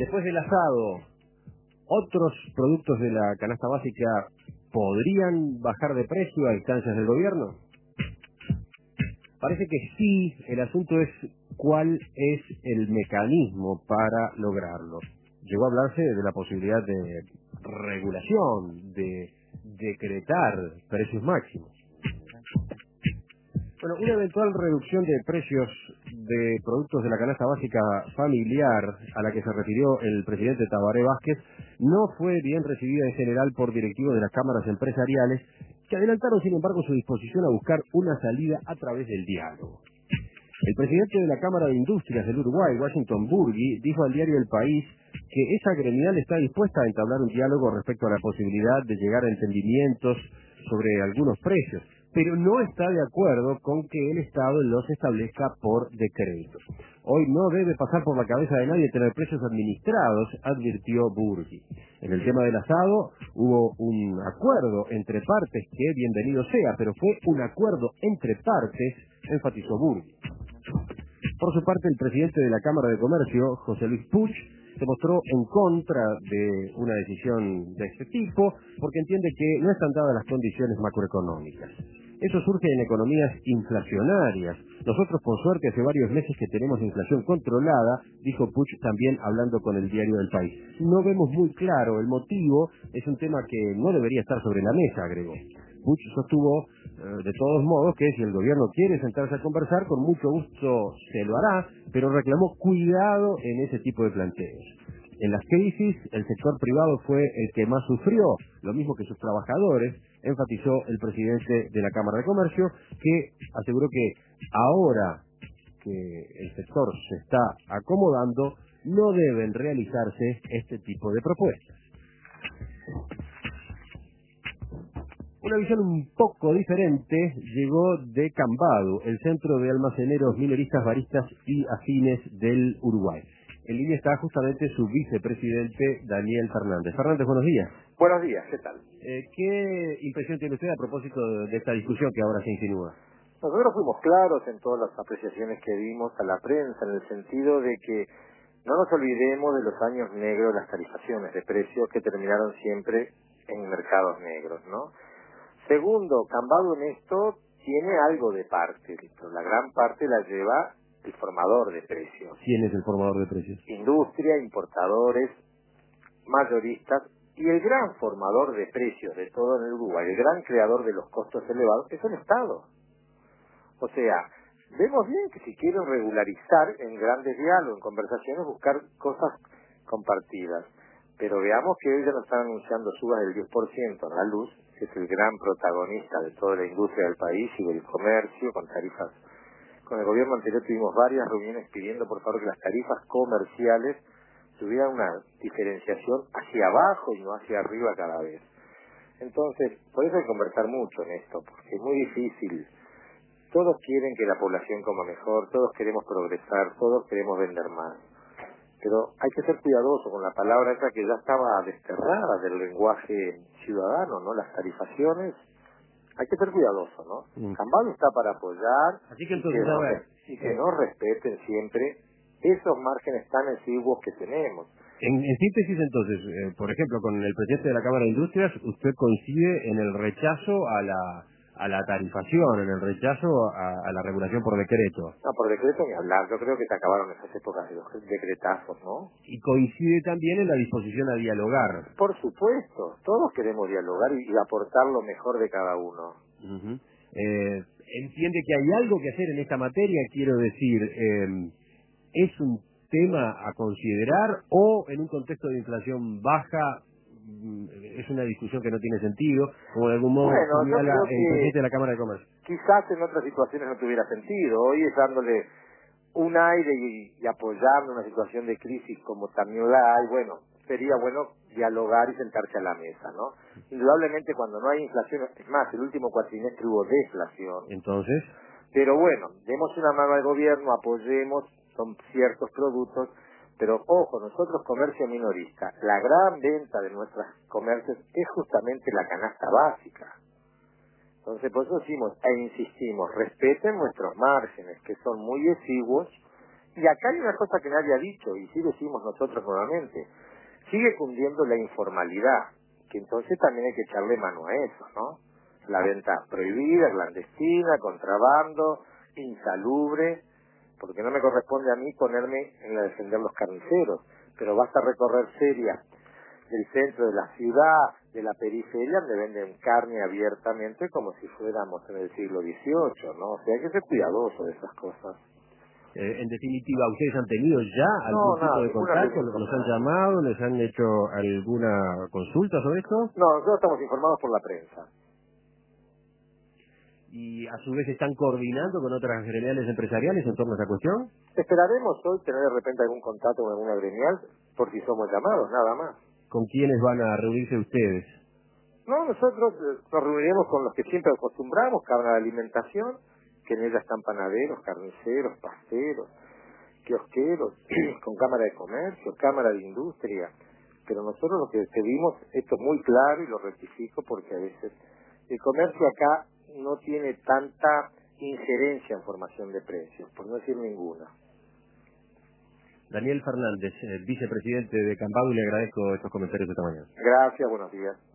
Después del asado, ¿otros productos de la canasta básica podrían bajar de precio a instancias del gobierno? Parece que sí. El asunto es cuál es el mecanismo para lograrlo. Llegó a hablarse de la posibilidad de regulación, de decretar precios máximos. Bueno, una eventual reducción de precios de productos de la canasta básica familiar a la que se refirió el presidente Tabaré Vázquez no fue bien recibida en general por directivos de las cámaras empresariales, que adelantaron sin embargo su disposición a buscar una salida a través del diálogo. El presidente de la Cámara de Industrias del Uruguay, Washington Burgui, dijo al diario El País que esa gremial está dispuesta a entablar un diálogo respecto a la posibilidad de llegar a entendimientos sobre algunos precios, pero no está de acuerdo con que el Estado los establezca por decreto. Hoy no debe pasar por la cabeza de nadie tener precios administrados, advirtió Burgui. En el tema del asado hubo un acuerdo entre partes que bienvenido sea, pero fue un acuerdo entre partes, enfatizó Burgui. Por su parte, el presidente de la Cámara de Comercio, José Luis Puig, se mostró en contra de una decisión de este tipo porque entiende que no están dadas las condiciones macroeconómicas. Eso surge en economías inflacionarias. Nosotros, por suerte, hace varios meses que tenemos inflación controlada, dijo Puig también hablando con el diario del País. No vemos muy claro el motivo, es un tema que no debería estar sobre la mesa, agregó. Puig sostuvo, de todos modos, que si el gobierno quiere sentarse a conversar, con mucho gusto se lo hará, pero reclamó cuidado en ese tipo de planteos. En las crisis, el sector privado fue el que más sufrió, lo mismo que sus trabajadores, enfatizó el presidente de la Cámara de Comercio, que aseguró que ahora que el sector se está acomodando, no deben realizarse este tipo de propuestas. Una visión un poco diferente llegó de Cambado, el centro de almaceneros, minoristas, baristas y afines del Uruguay. En línea está justamente su vicepresidente, Daniel Fernández. Fernández, buenos días. Buenos días, ¿qué tal? ¿Qué impresión tiene usted a propósito de esta discusión que ahora se insinúa? Nosotros fuimos claros en todas las apreciaciones que dimos a la prensa, en el sentido de que no nos olvidemos de los años negros de las tarifaciones de precios que terminaron siempre en mercados negros, ¿no? Segundo, Cambado en esto tiene algo de parte, pero la gran parte la lleva el formador de precios. ¿Quién es el formador de precios? Industria, importadores, mayoristas, y el gran formador de precios de todo en el Uruguay, el gran creador de los costos elevados, es el Estado. O sea, vemos bien que si quieren regularizar en grandes diálogos, en conversaciones, buscar cosas compartidas. Pero veamos que hoy ya nos están anunciando subas del 10% en la luz, que es el gran protagonista de toda la industria del país y del comercio, con tarifas. Con el gobierno anterior tuvimos varias reuniones pidiendo por favor que las tarifas comerciales tuvieran una diferenciación hacia abajo y no hacia arriba cada vez. Entonces, por eso hay que conversar mucho en esto, porque es muy difícil. Todos quieren que la población coma mejor, todos queremos progresar, todos queremos vender más. Pero hay que ser cuidadoso con la palabra esa que ya estaba desterrada del lenguaje ciudadano, ¿no? Las tarifaciones, hay que ser cuidadoso, ¿no? Cambado está para apoyar. Así que entonces, y que no respeten siempre esos márgenes tan exiguos que tenemos. En síntesis, entonces, por ejemplo, con el presidente de la Cámara de Industrias, usted coincide en el rechazo a la tarifación, en el rechazo a la regulación por decreto. No, por decreto ni hablar. Yo creo que se acabaron esas épocas de los decretazos, ¿no? Y coincide también en la disposición a dialogar. Por supuesto. Todos queremos dialogar y aportar lo mejor de cada uno. Uh-huh. Entiende que hay algo que hacer en esta materia, quiero decir, ¿es un tema a considerar o en un contexto de inflación baja es una discusión que no tiene sentido, como de algún modo señala el presidente de la Cámara de Comercio? Quizás en otras situaciones no tuviera sentido. Hoy es dándole un aire y apoyando una situación de crisis como también la hay. Bueno, sería bueno dialogar y sentarse a la mesa, ¿no? Indudablemente cuando no hay inflación, es más, el último cuatrimestre hubo deflación. Entonces, pero bueno, demos una mano al gobierno, apoyemos, son ciertos productos, pero ojo, nosotros comercio minorista, la gran venta de nuestros comercios es justamente la canasta básica. Entonces por eso decimos e insistimos, respeten nuestros márgenes, que son muy exiguos, Y acá hay una cosa que nadie ha dicho, y sí decimos nosotros nuevamente, sigue cundiendo la informalidad, que entonces también hay que echarle mano a eso, ¿no? La venta prohibida, clandestina, contrabando, insalubre, porque no me corresponde a mí ponerme en la de defender los carniceros, pero basta recorrer ferias del centro de la ciudad, de la periferia, donde venden carne abiertamente como si fuéramos en el siglo XVIII, ¿no? O sea, hay que ser cuidadoso de esas cosas. En definitiva, ¿ustedes han tenido ya algún No, tipo nada, de ninguna contacto? reunión con ¿Los han nadie. llamado? ¿Les han hecho alguna consulta sobre esto? No, nosotros estamos informados por la prensa. Y a su vez están coordinando con otras gremiales empresariales en torno a esa cuestión. Esperaremos hoy tener de repente algún contacto con alguna gremial por si somos llamados, nada más. ¿Con quiénes van a reunirse ustedes? No, nosotros nos reuniremos con los que siempre acostumbramos, Cámara de Alimentación, que en ella están panaderos, carniceros, pasteros, kiosqueros, con Cámara de Comercio, Cámara de Industria. Pero nosotros lo que pedimos, esto es muy claro y lo rectifico porque a veces el comercio acá no tiene tanta injerencia en formación de precios, por no decir ninguna. Daniel Fernández, vicepresidente de Campado, y le agradezco estos comentarios esta mañana. Gracias, buenos días.